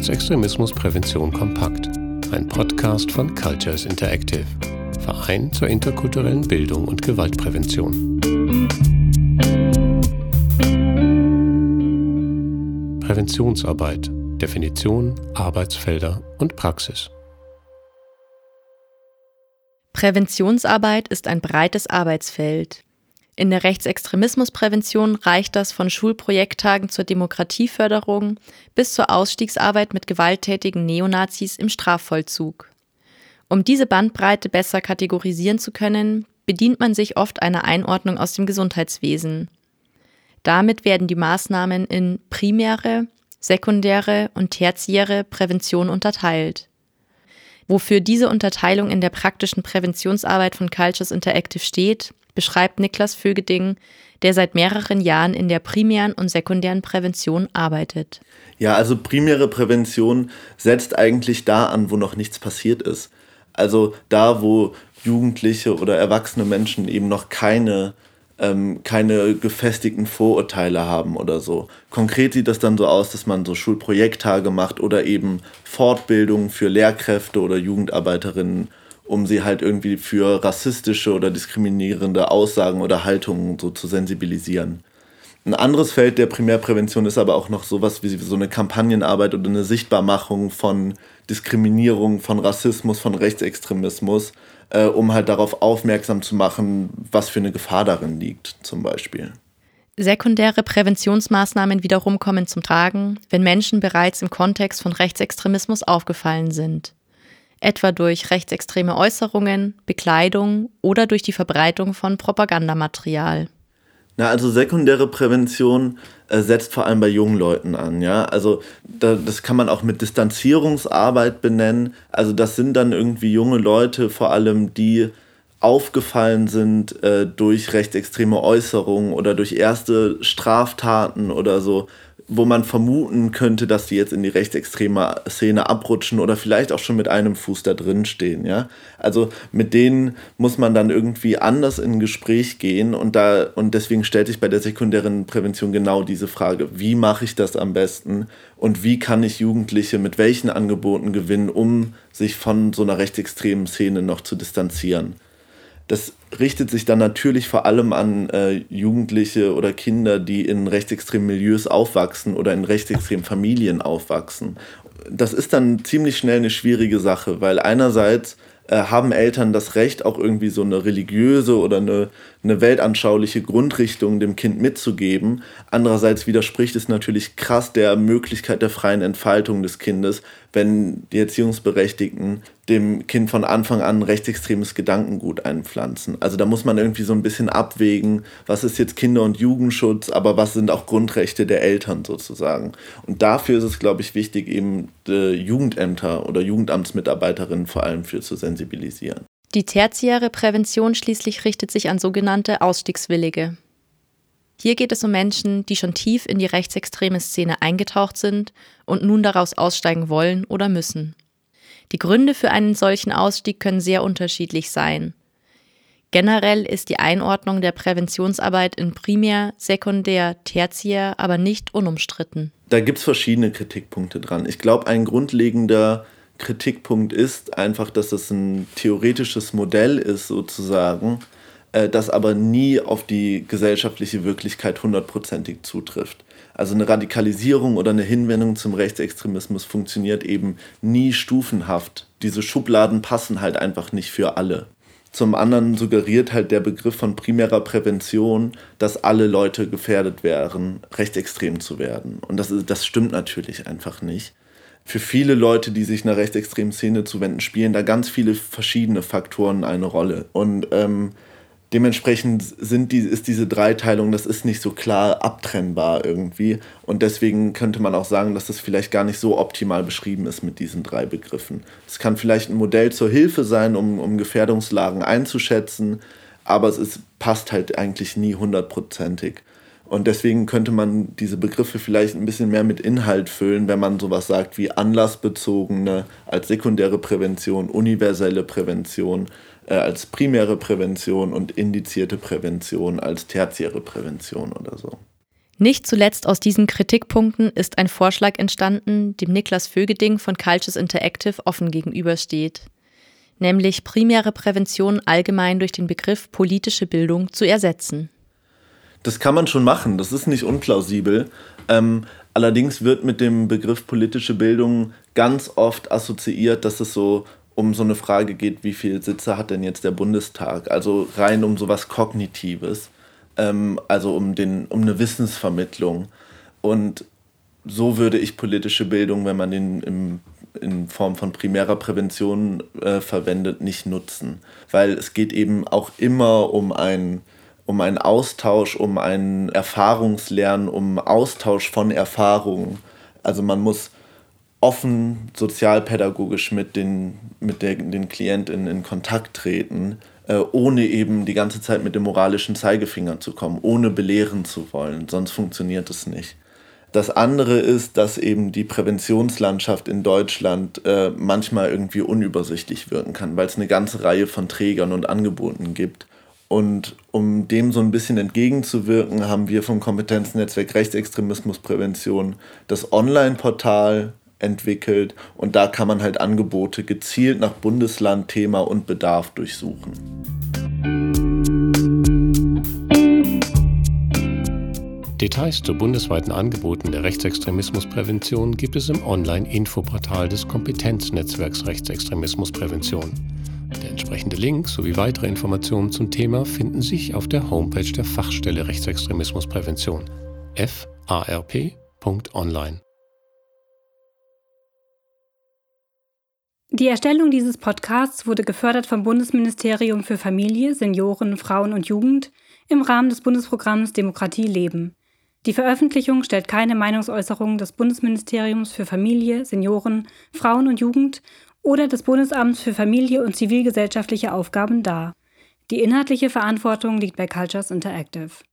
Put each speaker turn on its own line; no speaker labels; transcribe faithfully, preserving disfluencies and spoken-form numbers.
Rechtsextremismusprävention kompakt, ein Podcast von Cultures Interactive, Verein zur interkulturellen Bildung und Gewaltprävention. Präventionsarbeit, Definition, Arbeitsfelder und Praxis.
Präventionsarbeit ist ein breites Arbeitsfeld. In der Rechtsextremismusprävention reicht das von Schulprojekttagen zur Demokratieförderung bis zur Ausstiegsarbeit mit gewalttätigen Neonazis im Strafvollzug. Um diese Bandbreite besser kategorisieren zu können, bedient man sich oft einer Einordnung aus dem Gesundheitswesen. Damit werden die Maßnahmen in primäre, sekundäre und tertiäre Prävention unterteilt. Wofür diese Unterteilung in der praktischen Präventionsarbeit von Cultures Interactive steht, beschreibt Niklas Vögeding, der seit mehreren Jahren in der primären und sekundären Prävention arbeitet.
Ja, also primäre Prävention setzt eigentlich da an, wo noch nichts passiert ist. Also da, wo Jugendliche oder erwachsene Menschen eben noch keine, ähm, keine gefestigten Vorurteile haben oder so. Konkret sieht das dann so aus, dass man so Schulprojekttage macht oder eben Fortbildungen für Lehrkräfte oder Jugendarbeiterinnen, um sie halt irgendwie für rassistische oder diskriminierende Aussagen oder Haltungen so zu sensibilisieren. Ein anderes Feld der Primärprävention ist aber auch noch sowas wie so eine Kampagnenarbeit oder eine Sichtbarmachung von Diskriminierung, von Rassismus, von Rechtsextremismus, äh, um halt darauf aufmerksam zu machen, was für eine Gefahr darin liegt, zum Beispiel.
Sekundäre Präventionsmaßnahmen wiederum kommen zum Tragen, wenn Menschen bereits im Kontext von Rechtsextremismus aufgefallen sind. Etwa durch rechtsextreme Äußerungen, Bekleidung oder durch die Verbreitung von Propagandamaterial.
Na, also sekundäre Prävention äh, setzt vor allem bei jungen Leuten an, ja. Also da, das kann man auch mit Distanzierungsarbeit benennen. Also das sind dann irgendwie junge Leute vor allem, die aufgefallen sind äh, durch rechtsextreme Äußerungen oder durch erste Straftaten oder so, wo man vermuten könnte, dass die jetzt in die rechtsextreme Szene abrutschen oder vielleicht auch schon mit einem Fuß da drin stehen, ja. Also mit denen muss man dann irgendwie anders in ein Gespräch gehen und da und deswegen stellt sich bei der sekundären Prävention genau diese Frage: Wie mache ich das am besten und wie kann ich Jugendliche mit welchen Angeboten gewinnen, um sich von so einer rechtsextremen Szene noch zu distanzieren? Das richtet sich dann natürlich vor allem an äh, Jugendliche oder Kinder, die in rechtsextremen Milieus aufwachsen oder in rechtsextremen Familien aufwachsen. Das ist dann ziemlich schnell eine schwierige Sache, weil einerseits äh, haben Eltern das Recht, auch irgendwie so eine religiöse oder eine, eine weltanschauliche Grundrichtung dem Kind mitzugeben. Andererseits widerspricht es natürlich krass der Möglichkeit der freien Entfaltung des Kindes, wenn die Erziehungsberechtigten dem Kind von Anfang an rechtsextremes Gedankengut einpflanzen. Also da muss man irgendwie so ein bisschen abwägen, was ist jetzt Kinder- und Jugendschutz, aber was sind auch Grundrechte der Eltern sozusagen. Und dafür ist es, glaube ich, wichtig, eben die Jugendämter oder Jugendamtsmitarbeiterinnen vor allem für zu sensibilisieren.
Die tertiäre Prävention schließlich richtet sich an sogenannte Ausstiegswillige. Hier geht es um Menschen, die schon tief in die rechtsextreme Szene eingetaucht sind und nun daraus aussteigen wollen oder müssen. Die Gründe für einen solchen Ausstieg können sehr unterschiedlich sein. Generell ist die Einordnung der Präventionsarbeit in Primär, Sekundär, Tertiär aber nicht unumstritten.
Da gibt es verschiedene Kritikpunkte dran. Ich glaube, ein grundlegender Kritikpunkt ist einfach, dass es ein theoretisches Modell ist sozusagen, das aber nie auf die gesellschaftliche Wirklichkeit hundertprozentig zutrifft. Also eine Radikalisierung oder eine Hinwendung zum Rechtsextremismus funktioniert eben nie stufenhaft. Diese Schubladen passen halt einfach nicht für alle. Zum anderen suggeriert halt der Begriff von primärer Prävention, dass alle Leute gefährdet wären, rechtsextrem zu werden. Und das, ist, das stimmt natürlich einfach nicht. Für viele Leute, die sich einer rechtsextremen Szene zuwenden, spielen da ganz viele verschiedene Faktoren eine Rolle. Und ähm, dementsprechend sind die, ist diese Dreiteilung, das ist nicht so klar abtrennbar irgendwie. Und deswegen könnte man auch sagen, dass das vielleicht gar nicht so optimal beschrieben ist mit diesen drei Begriffen. Es kann vielleicht ein Modell zur Hilfe sein, um, um Gefährdungslagen einzuschätzen, aber es ist, passt halt eigentlich nie hundertprozentig. Und deswegen könnte man diese Begriffe vielleicht ein bisschen mehr mit Inhalt füllen, wenn man sowas sagt wie anlassbezogene als sekundäre Prävention, universelle Prävention äh, als primäre Prävention und indizierte Prävention als tertiäre Prävention oder so.
Nicht zuletzt aus diesen Kritikpunkten ist ein Vorschlag entstanden, dem Niklas Vögeding von Cultures Interactive offen gegenübersteht, nämlich primäre Prävention allgemein durch den Begriff politische Bildung zu ersetzen.
Das kann man schon machen, das ist nicht unplausibel. Ähm, allerdings wird mit dem Begriff politische Bildung ganz oft assoziiert, dass es so um so eine Frage geht, wie viele Sitze hat denn jetzt der Bundestag? Also rein um sowas Kognitives. Also um, den, um eine Wissensvermittlung. Und so würde ich politische Bildung, wenn man den im, in Form von primärer Prävention äh, verwendet, nicht nutzen. Weil es geht eben auch immer um ein, um einen Austausch, um ein Erfahrungslernen, um Austausch von Erfahrungen. Also man muss offen sozialpädagogisch mit den, mit der, den KlientInnen in Kontakt treten, ohne eben die ganze Zeit mit dem moralischen Zeigefinger zu kommen, ohne belehren zu wollen, sonst funktioniert es nicht. Das andere ist, dass eben die Präventionslandschaft in Deutschland äh, manchmal irgendwie unübersichtlich wirken kann, weil es eine ganze Reihe von Trägern und Angeboten gibt. Und um dem so ein bisschen entgegenzuwirken, haben wir vom Kompetenznetzwerk Rechtsextremismusprävention das Online-Portal entwickelt und da kann man halt Angebote gezielt nach Bundesland, Thema und Bedarf durchsuchen.
Details zu bundesweiten Angeboten der Rechtsextremismusprävention gibt es im Online-Infoportal des Kompetenznetzwerks Rechtsextremismusprävention. Der entsprechende Link sowie weitere Informationen zum Thema finden sich auf der Homepage der Fachstelle Rechtsextremismusprävention f a r p punkt online.
Die Erstellung dieses Podcasts wurde gefördert vom Bundesministerium für Familie, Senioren, Frauen und Jugend im Rahmen des Bundesprogramms Demokratie leben. Die Veröffentlichung stellt keine Meinungsäußerung des Bundesministeriums für Familie, Senioren, Frauen und Jugend oder des Bundesamts für Familie und zivilgesellschaftliche Aufgaben dar. Die inhaltliche Verantwortung liegt bei Cultures Interactive.